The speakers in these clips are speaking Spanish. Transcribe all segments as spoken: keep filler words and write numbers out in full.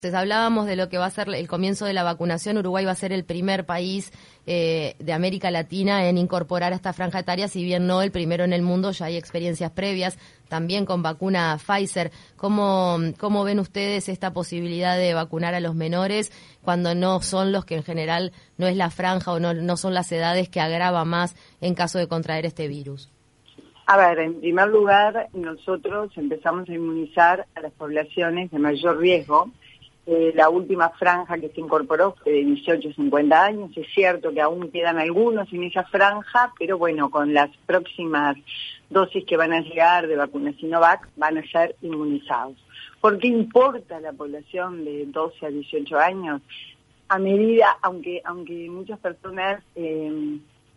Entonces, hablábamos de lo que va a ser el comienzo de la vacunación. Uruguay va a ser el primer país eh, de América Latina en incorporar a esta franja etaria, si bien no el primero en el mundo, ya hay experiencias previas, también con vacuna Pfizer. ¿Cómo, cómo ven ustedes esta posibilidad de vacunar a los menores cuando no son los que en general no es la franja o no, no son las edades que agrava más en caso de contraer este virus? A ver, en primer lugar, nosotros empezamos a inmunizar a las poblaciones de mayor riesgo. Eh, la última franja que se incorporó fue de dieciocho a cincuenta años. Es cierto que aún quedan algunos en esa franja, pero bueno, con las próximas dosis que van a llegar de vacuna Sinovac van a ser inmunizados. ¿Por qué importa la población de doce a dieciocho años? A medida, aunque aunque muchas personas eh,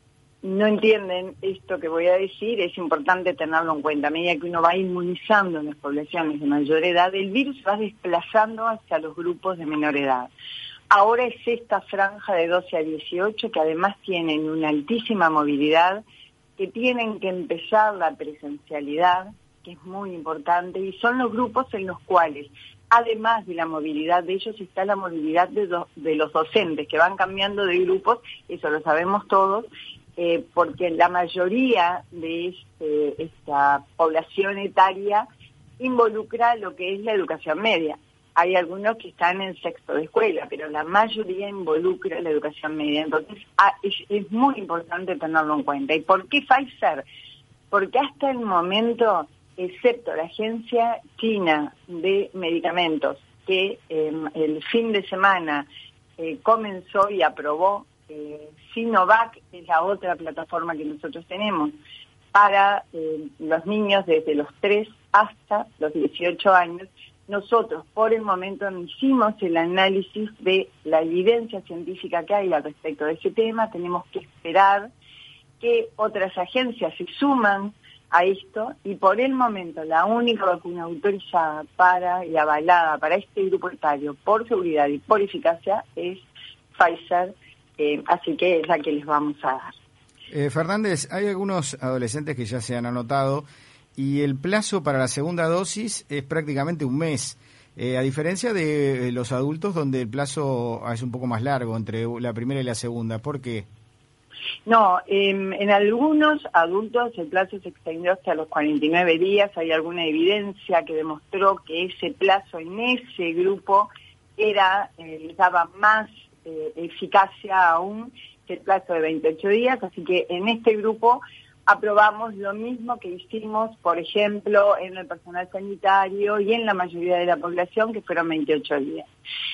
no entienden esto que voy a decir, es importante tenerlo en cuenta. A medida que uno va inmunizando en las poblaciones de mayor edad, el virus va desplazando hacia los grupos de menor edad. Ahora es esta franja de doce a dieciocho que además tienen una altísima movilidad, que tienen que empezar la presencialidad, que es muy importante, y son los grupos en los cuales, además de la movilidad de ellos, está la movilidad de, do, de los docentes, que van cambiando de grupos, eso lo sabemos todos, Eh, porque la mayoría de este, esta población etaria involucra lo que es la educación media. Hay algunos que están en sexto de escuela, pero la mayoría involucra la educación media. Entonces ah, es, es muy importante tenerlo en cuenta. ¿Y por qué Pfizer? Porque hasta el momento, excepto la Agencia China de Medicamentos, que eh, el fin de semana eh, comenzó y aprobó Eh, Sinovac, es la otra plataforma que nosotros tenemos para eh, los niños desde los tres hasta los dieciocho años. Nosotros por el momento no hicimos el análisis de la evidencia científica que hay al respecto de ese tema. Tenemos que esperar que otras agencias se suman a esto, y por el momento la única vacuna autorizada para y avalada para este grupo etario por seguridad y por eficacia es Pfizer. Eh, así que es la que les vamos a dar. Eh, Fernández, hay algunos adolescentes que ya se han anotado y el plazo para la segunda dosis es prácticamente un mes, eh, a diferencia de los adultos donde el plazo es un poco más largo entre la primera y la segunda. ¿Por qué? No, eh, en algunos adultos el plazo se extendió hasta los cuarenta y nueve días. Hay alguna evidencia que demostró que ese plazo en ese grupo era eh, les daba más Eh, eficacia aún que el plazo de veintiocho días, así que en este grupo aprobamos lo mismo que hicimos, por ejemplo, en el personal sanitario y en la mayoría de la población, que fueron veintiocho días.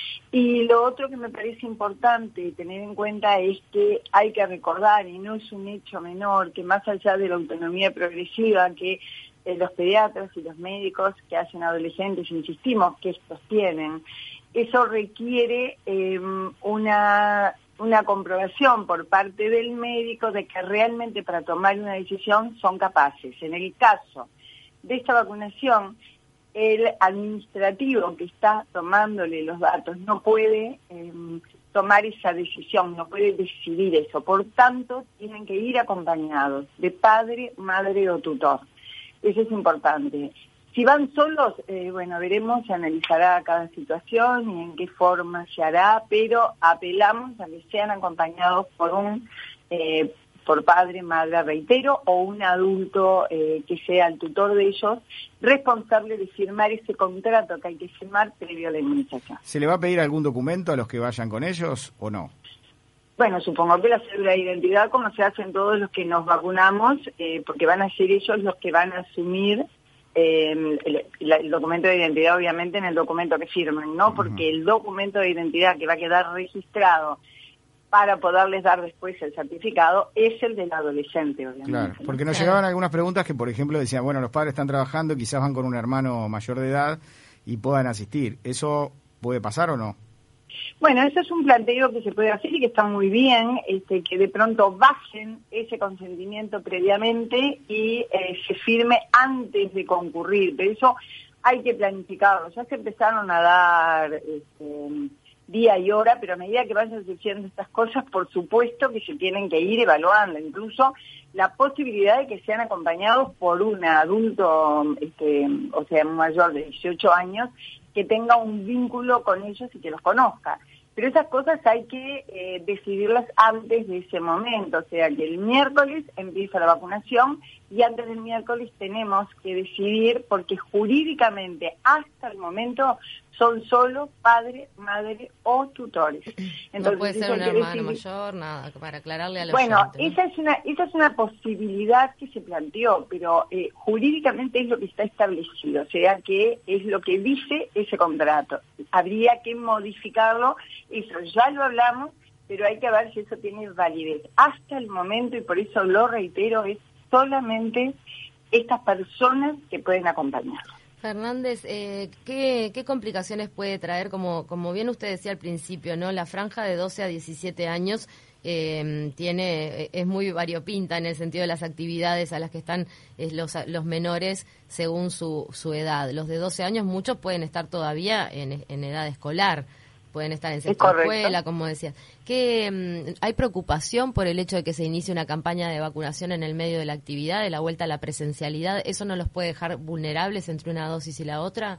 Y lo otro que me parece importante tener en cuenta es que hay que recordar, y no es un hecho menor, que más allá de la autonomía progresiva que eh, los pediatras y los médicos que hacen adolescentes, insistimos que estos tienen, eso requiere eh, una, una comprobación por parte del médico de que realmente para tomar una decisión son capaces. En el caso de esta vacunación, el administrativo que está tomándole los datos no puede eh, tomar esa decisión, no puede decidir eso. Por tanto, tienen que ir acompañados de padre, madre o tutor. Eso es importante. Si van solos, eh, bueno, veremos, se analizará cada situación y en qué forma se hará, pero apelamos a que sean acompañados por un eh, por padre, madre, reitero, o un adulto eh, que sea el tutor de ellos, responsable de firmar ese contrato que hay que firmar previo a la inmunización. ¿Se le va a pedir algún documento a los que vayan con ellos o no? Bueno, supongo que la cédula de identidad, como se hacen todos los que nos vacunamos, eh, porque van a ser ellos los que van a asumir Eh, el, el, el documento de identidad, obviamente, en el documento que firman, ¿no? Porque el documento de identidad que va a quedar registrado para poderles dar después el certificado es el del adolescente, obviamente. Claro, porque nos Claro. llegaban algunas preguntas que, por ejemplo, decían, bueno, los padres están trabajando, quizás van con un hermano mayor de edad y puedan asistir. ¿Eso puede pasar o no? Bueno, eso es un planteo que se puede hacer y que está muy bien, este, que de pronto bajen ese consentimiento previamente y eh, se firme antes de concurrir, pero eso hay que planificarlo. Ya se empezaron a dar este, día y hora, pero a medida que vayan surgiendo estas cosas, por supuesto que se tienen que ir evaluando, incluso la posibilidad de que sean acompañados por un adulto, este, o sea, mayor de dieciocho años, que tenga un vínculo con ellos y que los conozca. Pero esas cosas hay que eh, decidirlas antes de ese momento, o sea que el miércoles empieza la vacunación y antes del miércoles tenemos que decidir, porque jurídicamente hasta el momento son solo padre, madre o tutores. Entonces, no puede ser un hermano mayor, nada, para aclararle a los Bueno, oyentes, ¿no? esa es una esa es una posibilidad que se planteó, pero eh, jurídicamente es lo que está establecido, o sea que es lo que dice ese contrato. Habría que modificarlo, eso ya lo hablamos, pero hay que ver si eso tiene validez. Hasta el momento, y por eso lo reitero, es solamente estas personas que pueden acompañarlo. Fernández, eh, ¿qué, ¿qué complicaciones puede traer? Como, como bien usted decía al principio, ¿no? La franja de doce a diecisiete años eh, tiene es muy variopinta en el sentido de las actividades a las que están eh, los, los menores según su, su edad. Los de doce años, muchos pueden estar todavía en, en edad escolar. Pueden estar en sexta escuela, como decías. ¿Qué, ¿Hay preocupación por el hecho de que se inicie una campaña de vacunación en el medio de la actividad, de la vuelta a la presencialidad? ¿Eso no los puede dejar vulnerables entre una dosis y la otra?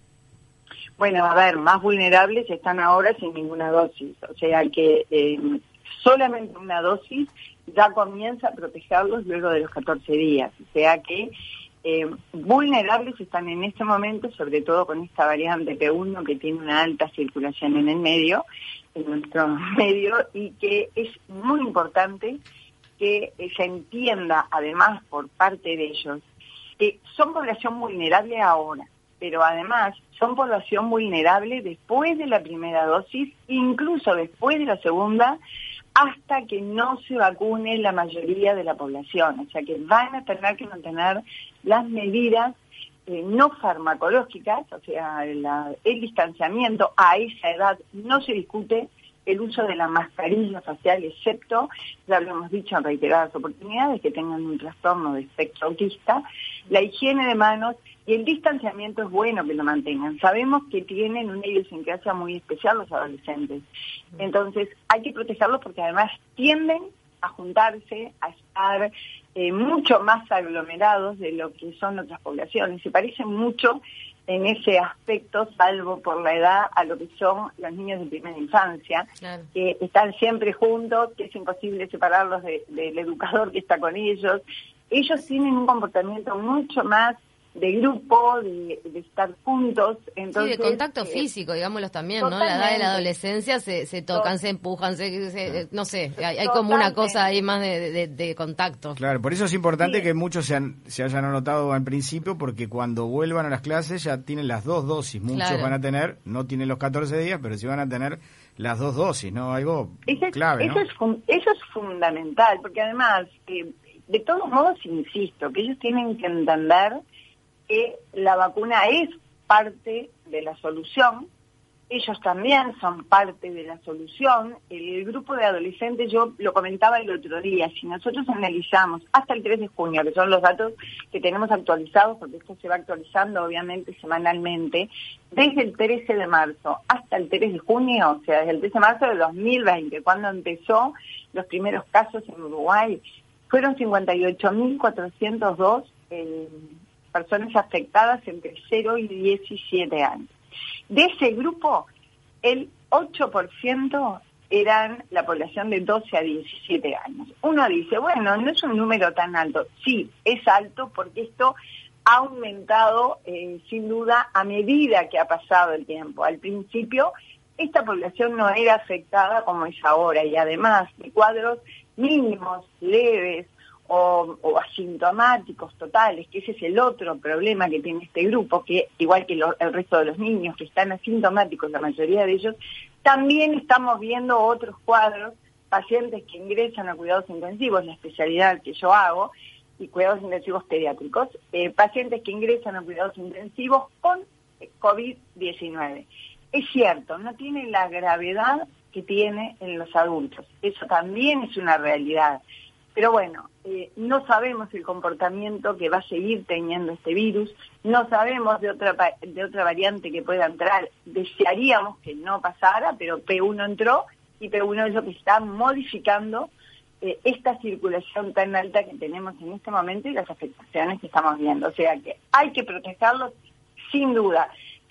Bueno, a ver, más vulnerables están ahora sin ninguna dosis. O sea que eh, solamente una dosis ya comienza a protegerlos luego de los catorce días. O sea que Eh, vulnerables están en este momento, sobre todo con esta variante P uno que tiene una alta circulación en el medio, en nuestro medio, y que es muy importante que eh, se entienda, además, por parte de ellos, que son población vulnerable ahora, pero además son población vulnerable después de la primera dosis, incluso después de la segunda, hasta que no se vacune la mayoría de la población. O sea que van a tener que mantener las medidas eh, no farmacológicas, o sea, la, el distanciamiento a esa edad no se discute, el uso de la mascarilla facial, excepto, ya lo hemos dicho en reiteradas oportunidades, que tengan un trastorno de espectro autista, la higiene de manos y el distanciamiento es bueno que lo mantengan. Sabemos que tienen una idiosincrasia muy especial los adolescentes, entonces hay que protegerlos porque además tienden a juntarse, a estar eh, mucho más aglomerados de lo que son otras poblaciones. Se parecen mucho en ese aspecto, salvo por la edad, a lo que son los niños de primera infancia, claro, que están siempre juntos, que es imposible separarlos de, del educador que está con ellos. Ellos tienen un comportamiento mucho más de grupo, de, de estar juntos. Entonces, sí, de contacto eh, físico, digámoslo también, ¿no? La edad de la adolescencia se, se tocan, se empujan, se, se, no sé, hay, hay como una cosa ahí más de, de, de contacto. Claro, por eso es importante sí. que muchos se, han, se hayan anotado al principio, porque cuando vuelvan a las clases ya tienen las dos dosis. Muchos claro. van a tener, no tienen los catorce días, pero sí van a tener las dos dosis, ¿no? Algo eso es, clave, eso ¿no? Es, eso es fundamental, porque además, eh, de todos modos, insisto, que ellos tienen que entender que la vacuna es parte de la solución, ellos también son parte de la solución. El grupo de adolescentes, yo lo comentaba el otro día, si nosotros analizamos hasta el tres de junio, que son los datos que tenemos actualizados, porque esto se va actualizando obviamente semanalmente, desde el trece de marzo hasta el tres de junio, o sea, desde el trece de marzo de dos mil veinte, cuando empezó los primeros casos en Uruguay, fueron cincuenta y ocho mil cuatrocientos dos eh, personas afectadas entre cero y diecisiete años. De ese grupo, el ocho por ciento eran la población de doce a diecisiete años. Uno dice, bueno, no es un número tan alto. Sí, es alto porque esto ha aumentado eh, sin duda a medida que ha pasado el tiempo. Al principio, esta población no era afectada como es ahora, y además de cuadros mínimos, leves, O, o asintomáticos totales, que ese es el otro problema que tiene este grupo, que igual que lo, el resto de los niños que están asintomáticos, la mayoría de ellos, también estamos viendo otros cuadros, pacientes que ingresan a cuidados intensivos, la especialidad que yo hago, y cuidados intensivos pediátricos, eh, pacientes que ingresan a cuidados intensivos con COVID diecinueve. Es cierto, no tiene la gravedad que tiene en los adultos, eso también es una realidad. Pero bueno, eh, no sabemos el comportamiento que va a seguir teniendo este virus, no sabemos de otra de otra variante que pueda entrar. Desearíamos que no pasara, pero P uno entró y P uno es lo que está modificando eh, esta circulación tan alta que tenemos en este momento y las afectaciones que estamos viendo. O sea que hay que protegerlos sin duda.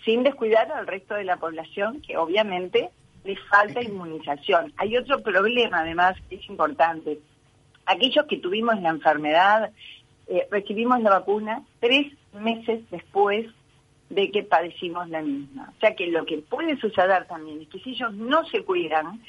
sin descuidar al resto de la población que obviamente les falta inmunización. Hay otro problema además que es importante. Aquellos que tuvimos la enfermedad, eh, recibimos la vacuna tres meses después de que padecimos la misma. O sea que lo que puede suceder también es que si ellos no se cuidan,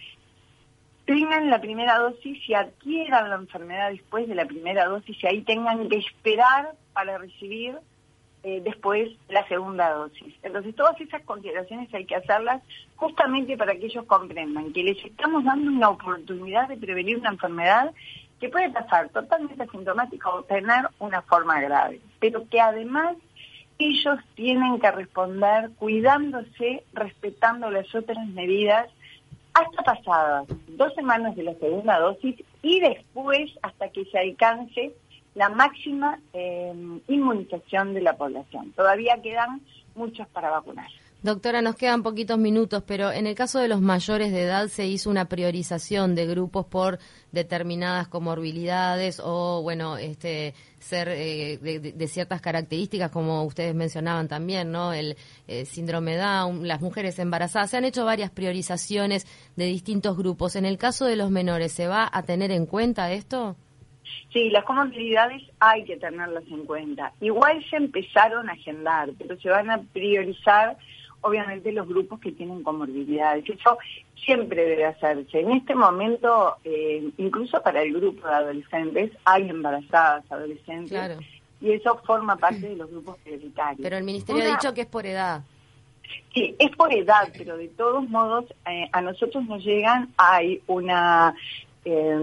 tengan la primera dosis y adquieran la enfermedad después de la primera dosis y ahí tengan que esperar para recibir eh, después la segunda dosis. Entonces todas esas consideraciones hay que hacerlas justamente para que ellos comprendan que les estamos dando una oportunidad de prevenir una enfermedad que puede pasar totalmente asintomática o tener una forma grave, pero que además ellos tienen que responder cuidándose, respetando las otras medidas hasta pasadas dos semanas de la segunda dosis y después hasta que se alcance la máxima eh, inmunización de la población. Todavía quedan muchos para vacunar. Doctora, nos quedan poquitos minutos, pero en el caso de los mayores de edad se hizo una priorización de grupos por determinadas comorbilidades o, bueno, este ser eh, de, de ciertas características, como ustedes mencionaban también, ¿no? El eh, síndrome Down, las mujeres embarazadas. Se han hecho varias priorizaciones de distintos grupos. En el caso de los menores, ¿se va a tener en cuenta esto? Sí, las comorbilidades hay que tenerlas en cuenta. Igual se empezaron a agendar, pero se van a priorizar obviamente los grupos que tienen comorbilidades. Eso siempre debe hacerse. En este momento, eh, incluso para el grupo de adolescentes, hay embarazadas adolescentes, claro, y eso forma parte de los grupos prioritarios. Pero el Ministerio Una... ha dicho que es por edad. Sí, es por edad, pero de todos modos eh, a nosotros nos llegan, hay una... Eh,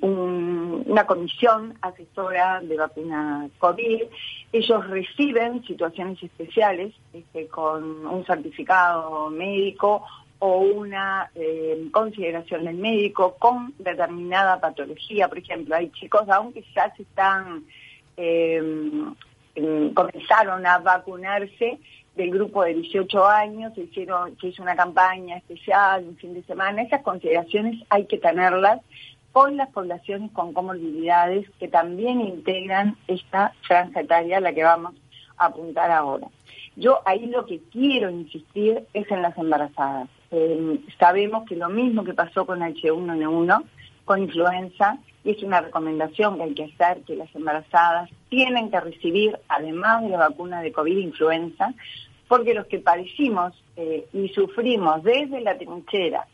un, una comisión asesora de vacuna COVID. Ellos reciben situaciones especiales este, con un certificado médico o una eh, consideración del médico con determinada patología. Por ejemplo, hay chicos aún que ya se están eh, eh, comenzaron a vacunarse del grupo de dieciocho años, se hicieron, se hizo una campaña especial, un fin de semana. Esas consideraciones hay que tenerlas con las poblaciones con comorbilidades que también integran esta franja etaria a la que vamos a apuntar ahora. Yo ahí lo que quiero insistir es en las embarazadas. Eh, sabemos que lo mismo que pasó con H uno N uno, con influenza, y es una recomendación que hay que hacer, que las embarazadas tienen que recibir, además de la vacuna de COVID-influenza, porque los que padecimos eh, y sufrimos desde la trinchera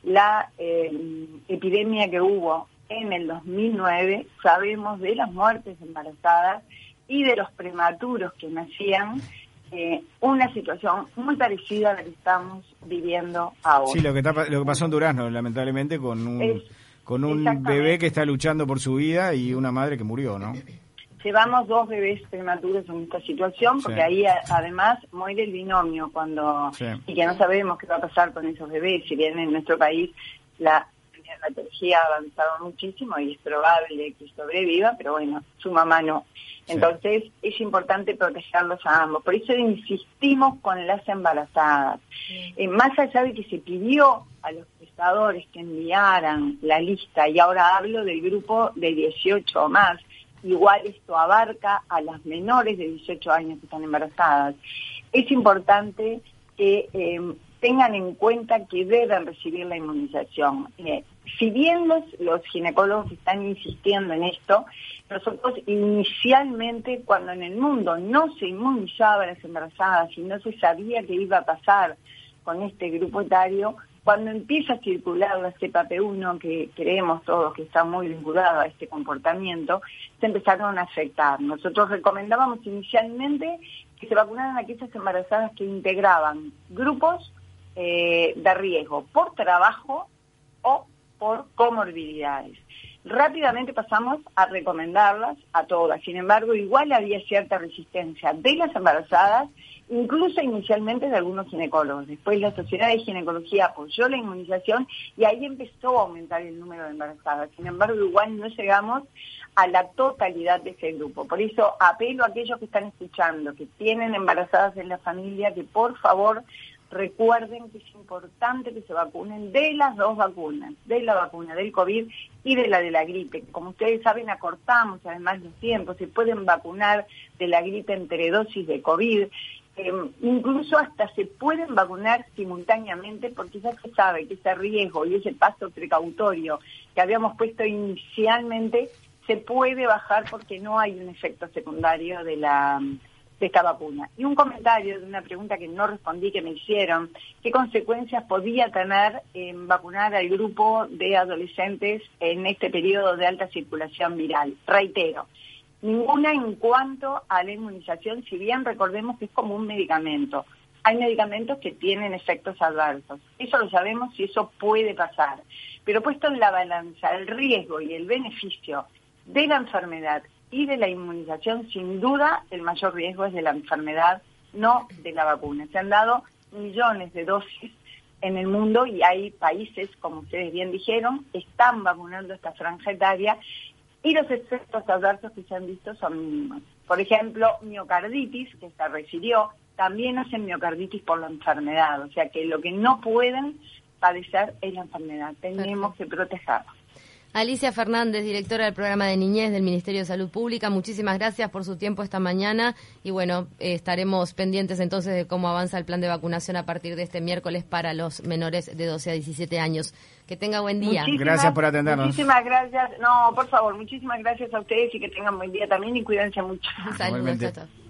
la eh, epidemia que hubo en el dos mil nueve, sabemos de las muertes embarazadas y de los prematuros que nacían, eh, una situación muy parecida a la que estamos viviendo ahora. Sí, lo que, está, lo que pasó en Durazno, lamentablemente, con un, es, con un bebé que está luchando por su vida y una madre que murió, ¿no? Llevamos dos bebés prematuros en esta situación, porque sí, ahí a, además muere el binomio cuando sí, y que no sabemos qué va a pasar con esos bebés. Si bien en nuestro país la neonatología ha avanzado muchísimo y es probable que sobreviva, pero bueno, su mamá no. Entonces sí, es importante protegerlos a ambos. Por eso insistimos con las embarazadas. Sí. Eh, más allá de que se pidió a los prestadores que enviaran la lista, y ahora hablo del grupo de dieciocho o más, igual esto abarca a las menores de dieciocho años que están embarazadas. Es importante que eh, tengan en cuenta que deben recibir la inmunización. Eh, si bien los, los ginecólogos están insistiendo en esto, nosotros inicialmente, cuando en el mundo no se inmunizaba a las embarazadas y no se sabía qué iba a pasar con este grupo etario, cuando empieza a circular la cepa P uno, que creemos todos que está muy vinculada a este comportamiento, se empezaron a afectar. Nosotros recomendábamos inicialmente que se vacunaran aquellas embarazadas que integraban grupos eh, de riesgo por trabajo o por comorbilidades. Rápidamente pasamos a recomendarlas a todas. Sin embargo, igual había cierta resistencia de las embarazadas, incluso inicialmente de algunos ginecólogos. Después la Sociedad de Ginecología apoyó la inmunización y ahí empezó a aumentar el número de embarazadas. Sin embargo, igual no llegamos a la totalidad de ese grupo. Por eso apelo a aquellos que están escuchando, que tienen embarazadas en la familia, que por favor recuerden que es importante que se vacunen de las dos vacunas, de la vacuna del COVID y de la de la gripe. Como ustedes saben, acortamos además los tiempos, se pueden vacunar de la gripe entre dosis de COVID. Eh, incluso hasta se pueden vacunar simultáneamente porque ya se sabe que ese riesgo y ese paso precautorio que habíamos puesto inicialmente se puede bajar porque no hay un efecto secundario de la de esta vacuna. Y un comentario de una pregunta que no respondí que me hicieron, ¿qué consecuencias podía tener en vacunar al grupo de adolescentes en este periodo de alta circulación viral? Reitero, ninguna en cuanto a la inmunización, si bien recordemos que es como un medicamento. Hay medicamentos que tienen efectos adversos. Eso lo sabemos y eso puede pasar. Pero puesto en la balanza el riesgo y el beneficio de la enfermedad y de la inmunización, sin duda el mayor riesgo es de la enfermedad, no de la vacuna. Se han dado millones de dosis en el mundo y hay países, como ustedes bien dijeron, están vacunando esta franja etaria y los efectos adversos que se han visto son mínimos. Por ejemplo, miocarditis, que se refirió, también hacen miocarditis por la enfermedad, o sea que lo que no pueden padecer es la enfermedad, tenemos que protegerlos. Alicia Fernández, directora del programa de niñez del Ministerio de Salud Pública, muchísimas gracias por su tiempo esta mañana y bueno, eh, estaremos pendientes entonces de cómo avanza el plan de vacunación a partir de este miércoles para los menores de doce a diecisiete años. Que tenga buen día. Muchísimas, gracias por atendernos. Muchísimas gracias. No, por favor, muchísimas gracias a ustedes y que tengan buen día también y cuídense mucho. Saludos, chao, chao.